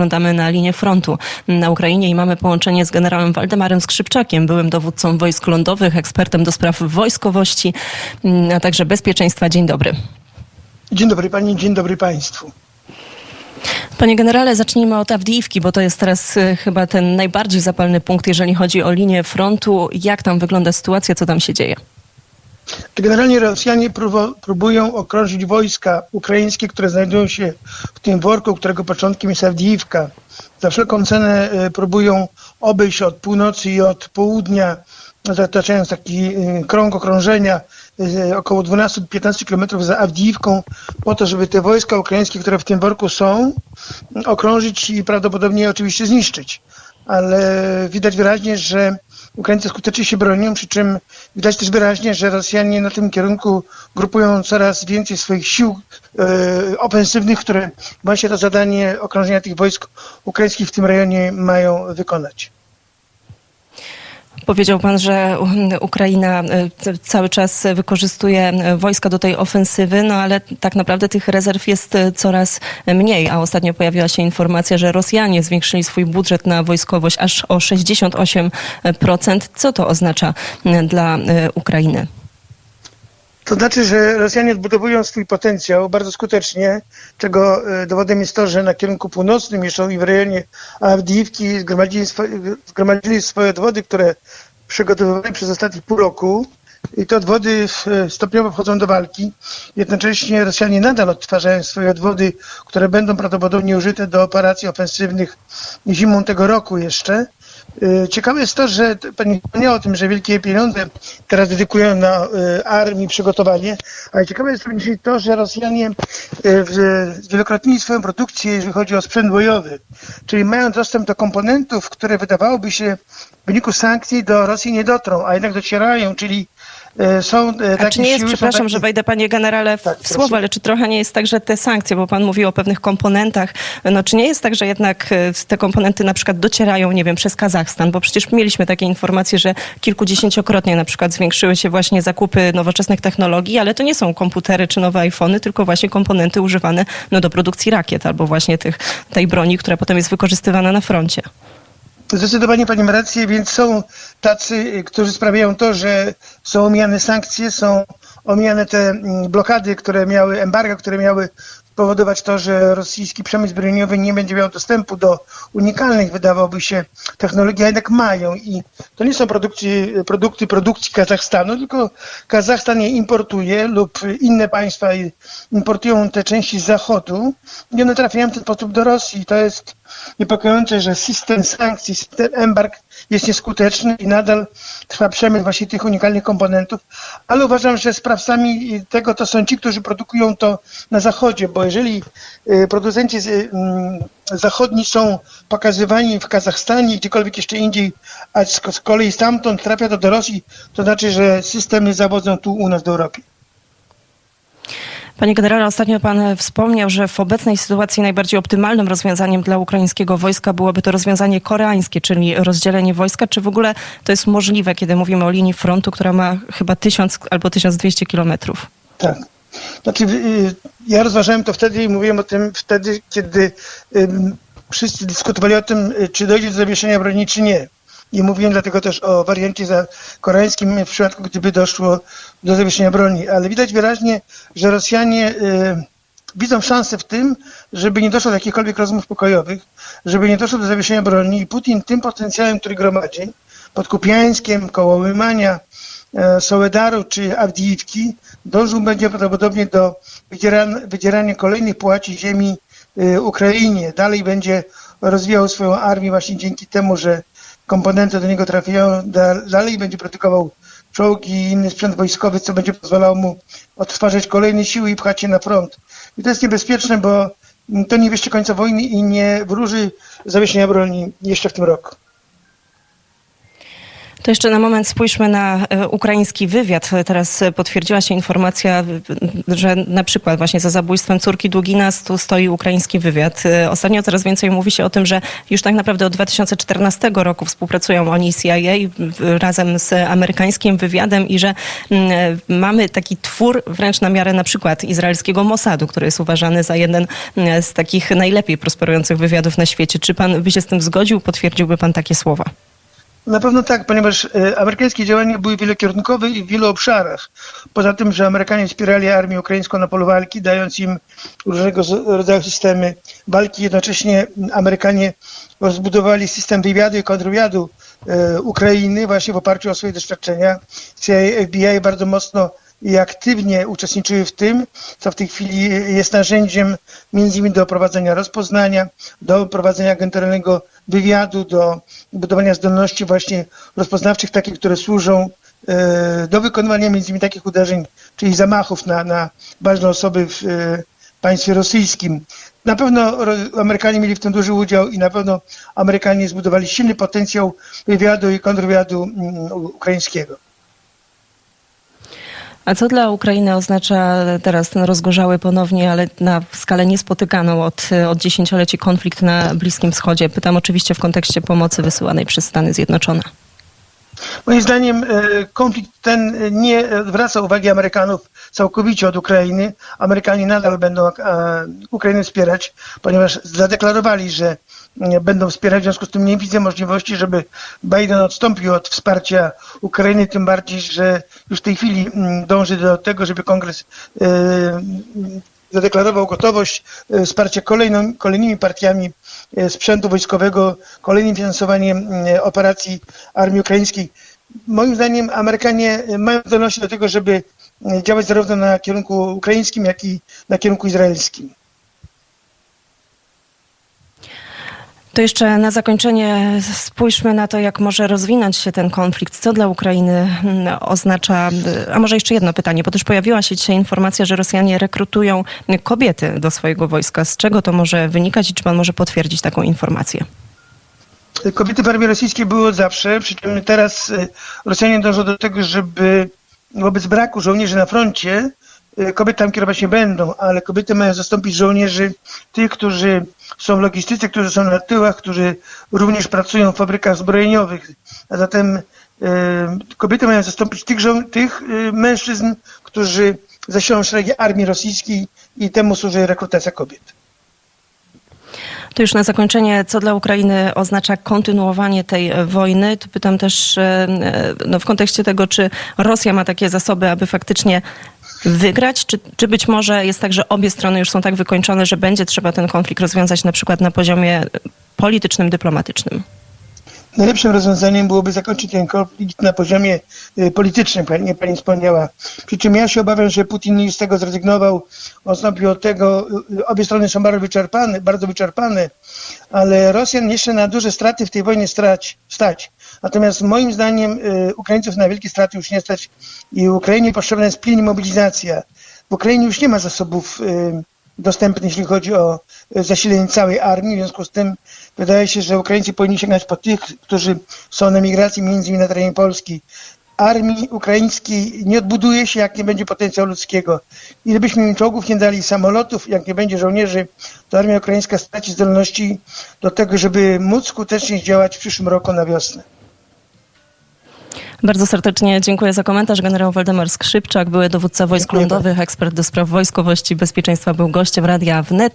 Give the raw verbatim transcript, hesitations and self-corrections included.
spoglądamy na linię frontu na Ukrainie i mamy połączenie z generałem Waldemarem Skrzypczakiem, byłym dowódcą wojsk lądowych, ekspertem do spraw wojskowości, a także bezpieczeństwa. Dzień dobry. Dzień dobry pani, dzień dobry państwu. Panie generale, zacznijmy od Awdijiwki, bo to jest teraz chyba ten najbardziej zapalny punkt, jeżeli chodzi o linię frontu. Jak tam wygląda sytuacja, co tam się dzieje? Generalnie Rosjanie próbują okrążyć wojska ukraińskie, które znajdują się w tym worku, którego początkiem jest Awdijiwka. Za wszelką cenę próbują obejść od północy i od południa, zataczając taki krąg okrążenia około dwanaście do piętnastu kilometrów za Awdijiwką, po to, żeby te wojska ukraińskie, które w tym worku są, okrążyć i prawdopodobnie oczywiście zniszczyć. Ale widać wyraźnie, że Ukraińcy skutecznie się bronią, przy czym widać też wyraźnie, że Rosjanie na tym kierunku grupują coraz więcej swoich sił e, ofensywnych, które właśnie to zadanie okrążenia tych wojsk ukraińskich w tym rejonie mają wykonać. Powiedział pan, że Ukraina cały czas wykorzystuje wojska do tej ofensywy, no ale tak naprawdę tych rezerw jest coraz mniej, a ostatnio pojawiła się informacja, że Rosjanie zwiększyli swój budżet na wojskowość aż o sześćdziesiąt osiem procent. Co to oznacza dla Ukrainy? To znaczy, że Rosjanie odbudowują swój potencjał bardzo skutecznie, czego dowodem jest to, że na kierunku północnym, jeszcze i w rejonie Awdijiwki zgromadzili swoje, zgromadzili swoje odwody, które przygotowywali przez ostatnich pół roku i te odwody stopniowo wchodzą do walki. Jednocześnie Rosjanie nadal odtwarzają swoje odwody, które będą prawdopodobnie użyte do operacji ofensywnych zimą tego roku jeszcze. Ciekawe jest to, że pani wspomniała o tym, że wielkie pieniądze teraz dedykują na armii przygotowanie, ale ciekawe jest również to, że Rosjanie zwielokrotnili swoją produkcję, jeżeli chodzi o sprzęt bojowy, czyli mają dostęp do komponentów, które wydawałoby się w wyniku sankcji do Rosji nie dotrą, a jednak docierają, czyli są takie A czy nie jest, siły, przepraszam, takie... że wejdę panie generale w tak, słowo, proszę. ale czy trochę nie jest tak, że te sankcje, bo pan mówił o pewnych komponentach, no czy nie jest tak, że jednak te komponenty na przykład docierają, nie wiem, przez Kazachstan, bo przecież mieliśmy takie informacje, że kilkudziesięciokrotnie na przykład zwiększyły się właśnie zakupy nowoczesnych technologii, ale to nie są komputery czy nowe iPhony, tylko właśnie komponenty używane no, do produkcji rakiet albo właśnie tych, tej broni, która potem jest wykorzystywana na froncie. Zdecydowanie pani ma rację, więc są tacy, którzy sprawiają to, że są omijane sankcje, są omijane te blokady, które miały, embarga, które miały spowodować to, że rosyjski przemysł zbrojeniowy nie będzie miał dostępu do unikalnych, wydawałoby się, technologii, a jednak mają. I to nie są produkty, produkty produkcji Kazachstanu, tylko Kazachstan je importuje lub inne państwa importują te części z zachodu i one trafiają w ten sposób do Rosji. To jest niepokojące, że system sankcji, system embarg jest nieskuteczny i nadal trwa przemysł właśnie tych unikalnych komponentów, ale uważam, że sprawcami tego to są ci, którzy produkują to na zachodzie, bo jeżeli producenci zachodni są pokazywani w Kazachstanie i gdziekolwiek jeszcze indziej, a z kolei stamtąd trafia to do Rosji, to znaczy, że systemy zawodzą tu u nas w Europie. Panie generale, ostatnio pan wspomniał, że w obecnej sytuacji najbardziej optymalnym rozwiązaniem dla ukraińskiego wojska byłoby to rozwiązanie koreańskie, czyli rozdzielenie wojska. Czy w ogóle to jest możliwe, kiedy mówimy o linii frontu, która ma chyba tysiąc albo tysiąc dwieście kilometrów? Tak. Znaczy, ja rozważałem to wtedy i mówiłem o tym wtedy, kiedy wszyscy dyskutowali o tym, czy dojdzie do zawieszenia broni, czy nie. I mówiłem dlatego też o wariancie za koreańskim w przypadku, gdyby doszło do zawieszenia broni. Ale widać wyraźnie, że Rosjanie y, widzą szansę w tym, żeby nie doszło do jakichkolwiek rozmów pokojowych, żeby nie doszło do zawieszenia broni i Putin tym potencjałem, który gromadzi pod Kupiańskiem, koło Łymania, y, Soledaru czy Awdijiwki, dążył będzie prawdopodobnie do wydzierania, wydzierania kolejnych połaci ziemi y, Ukrainie. Dalej będzie rozwijał swoją armię właśnie dzięki temu, że komponenty do niego trafiają, dalej będzie produkował czołgi i inny sprzęt wojskowy, co będzie pozwalało mu odtwarzać kolejne siły i pchać je na front. I to jest niebezpieczne, bo to nie wieszczy końca wojny i nie wróży zawieszenia broni jeszcze w tym roku. To jeszcze na moment spójrzmy na ukraiński wywiad. Teraz potwierdziła się informacja, że na przykład właśnie za zabójstwem córki Długina tu stoi ukraiński wywiad. Ostatnio coraz więcej mówi się o tym, że już tak naprawdę od dwa tysiące czternastego roku współpracują oni z C I A razem z amerykańskim wywiadem i że mamy taki twór wręcz na miarę na przykład izraelskiego Mossadu, który jest uważany za jeden z takich najlepiej prosperujących wywiadów na świecie. Czy pan by się z tym zgodził? Potwierdziłby pan takie słowa? Na pewno tak, ponieważ e, amerykańskie działania były wielokierunkowe i w wielu obszarach. Poza tym, że Amerykanie wspierali armię ukraińską na polu walki, dając im różnego rodzaju systemy walki, jednocześnie Amerykanie rozbudowali system wywiadu i kontrwywiadu e, Ukrainy właśnie w oparciu o swoje doświadczenia. C I A, F B I bardzo mocno i aktywnie uczestniczyły w tym, co w tej chwili jest narzędziem między innymi do prowadzenia rozpoznania, do prowadzenia agenturalnego wywiadu, do budowania zdolności właśnie rozpoznawczych, takich, które służą e, do wykonywania między innymi takich uderzeń, czyli zamachów na, na ważne osoby w e, państwie rosyjskim. Na pewno Amerykanie mieli w tym duży udział i na pewno Amerykanie zbudowali silny potencjał wywiadu i kontrwywiadu um, ukraińskiego. A co dla Ukrainy oznacza teraz ten rozgorzały ponownie, ale na skalę niespotykaną od, od dziesięcioleci konflikt na Bliskim Wschodzie? Pytam oczywiście w kontekście pomocy wysyłanej przez Stany Zjednoczone. Moim zdaniem konflikt ten nie odwraca uwagi Amerykanów całkowicie od Ukrainy. Amerykanie nadal będą Ukrainę wspierać, ponieważ zadeklarowali, że będą wspierać. W związku z tym nie widzę możliwości, żeby Biden odstąpił od wsparcia Ukrainy, tym bardziej, że już w tej chwili dąży do tego, żeby Kongres zadeklarował gotowość wsparcia kolejną, kolejnymi partiami sprzętu wojskowego, kolejnym finansowaniem operacji armii ukraińskiej. Moim zdaniem Amerykanie mają zdolności do tego, żeby działać zarówno na kierunku ukraińskim, jak i na kierunku izraelskim. To jeszcze na zakończenie spójrzmy na to, jak może rozwinąć się ten konflikt. Co dla Ukrainy oznacza, a może jeszcze jedno pytanie, bo też pojawiła się dzisiaj informacja, że Rosjanie rekrutują kobiety do swojego wojska. Z czego to może wynikać i czy pan może potwierdzić taką informację? Kobiety w armii rosyjskiej były od zawsze, przy czym teraz Rosjanie dążą do tego, żeby wobec braku żołnierzy na froncie kobiety tam kierować nie będą, ale kobiety mają zastąpić żołnierzy tych, którzy są w logistyce, którzy są na tyłach, którzy również pracują w fabrykach zbrojeniowych. A zatem y, kobiety mają zastąpić tych, żo- tych y, mężczyzn, którzy zasilą szeregi armii rosyjskiej i temu służy rekrutacja kobiet. To już na zakończenie, co dla Ukrainy oznacza kontynuowanie tej wojny? Tu pytam też no, w kontekście tego, czy Rosja ma takie zasoby, aby faktycznie wygrać, czy, czy być może jest tak, że obie strony już są tak wykończone, że będzie trzeba ten konflikt rozwiązać na przykład na poziomie politycznym, dyplomatycznym? Najlepszym rozwiązaniem byłoby zakończyć ten konflikt na poziomie y, politycznym, pani, pani wspomniała. Przy czym ja się obawiam, że Putin już z tego zrezygnował, odstąpił od tego. Y, obie strony są bardzo wyczerpane, bardzo wyczerpane, ale Rosjan jeszcze na duże straty w tej wojnie strać, stać. Natomiast moim zdaniem y, Ukraińców na wielkie straty już nie stać i Ukrainie potrzebna jest pilnie mobilizacja. W Ukrainie już nie ma zasobów y, dostępnych, jeśli chodzi o zasilenie całej armii. W związku z tym wydaje się, że Ukraińcy powinni sięgać po tych, którzy są na migracji, między innymi na terenie Polski. Armii ukraińskiej nie odbuduje się, jak nie będzie potencjału ludzkiego. Ile byśmy im czołgów nie dali, samolotów, jak nie będzie żołnierzy, to armia ukraińska straci zdolności do tego, żeby móc skutecznie działać w przyszłym roku na wiosnę. Bardzo serdecznie dziękuję za komentarz. Generał Waldemar Skrzypczak, były dowódca wojsk lądowych, ekspert do spraw wojskowości i bezpieczeństwa, był gościem Radia Wnet.